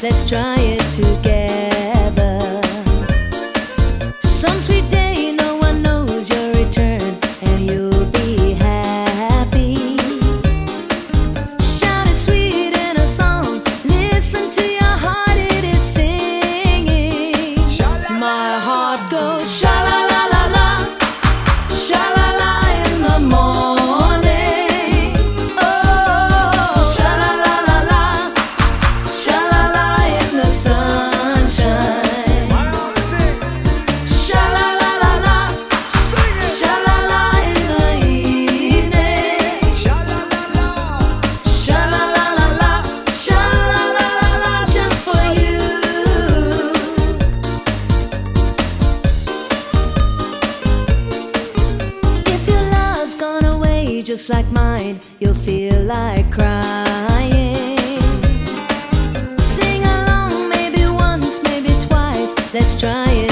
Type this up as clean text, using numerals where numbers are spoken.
let's try it together. Some sweet day no one knows your return and you'll be happy. Shout it sweet in a song, listen to your heart, it is singing. My heart goes sha-la-la-la-la, sha-la-la in the morning. Oh, sha-la-la-la-la, sha-la-la in the sunshine. Sha-la-la-la-la, sha-la-la in the evening. Sha-la-la-la-la, sha-la-la-la-la, just for you. If your love's gone away just like mine, you'll feel like crying. Sing along, maybe once, maybe twice, let's try it